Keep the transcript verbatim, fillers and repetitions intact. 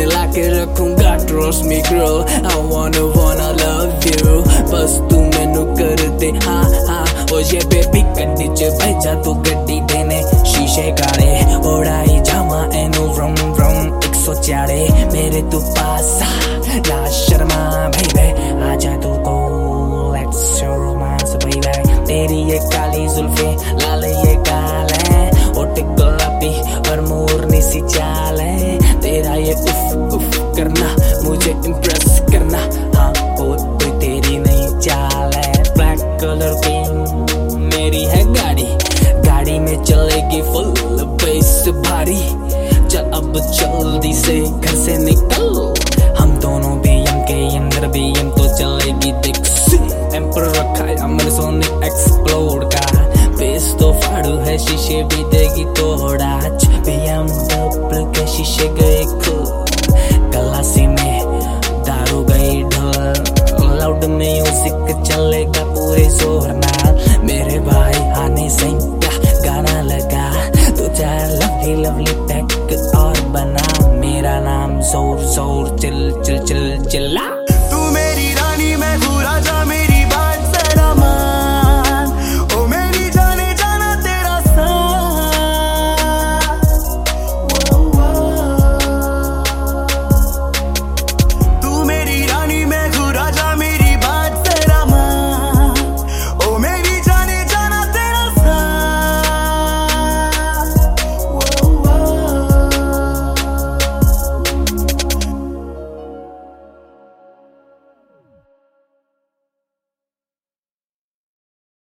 मिला के रखूंगा, trust me girl, I wanna wanna love you, बस तू मैनू कर दे हाँ हाँ। ओ ये बेबी गड्डी च भेजा तू गड्डी देने, शीशे काले उड़ाई जावा एनू व्रम व्रम एक सौ चारे मेरे तू पास आ, ना शर्मा baby, आजा तू को let's show romance baby। तेरी ये काली जुल्फे लाल ये गाल है, ओट गुलाबी और मोरनी सी चाल है, तेरा ये उफ उफ करना मुझे इम्प्रेस करना, हाँ वो कोई तेरी नहीं चाल है। ब्लैक कलर की मेरी है गाड़ी, गाड़ी में चलेगी फुल बेस भारी, चल अब जल्दी से घर से निकल, हम दोनों भी एम के अंदर भी एम तो चलेगी देख एम्पर रखा है हमने सोनिक एक्सप्लोर का, बेस तो फाड़ू है शीशे भी देगी तोड़ा, बीएम डबल के शीशे गए खुल, गलासी में दारू गई ढल, लाउड म्यूजिक चलेगा पूरे जोर नाल, मेरे भाई आने से क्या गाना लगा, दो चार लवली लवली पैक और बना, मेरा नाम जोर जोर चिल चिल चिल चिल्ला। तू मेरी रानी मैं पूरा जान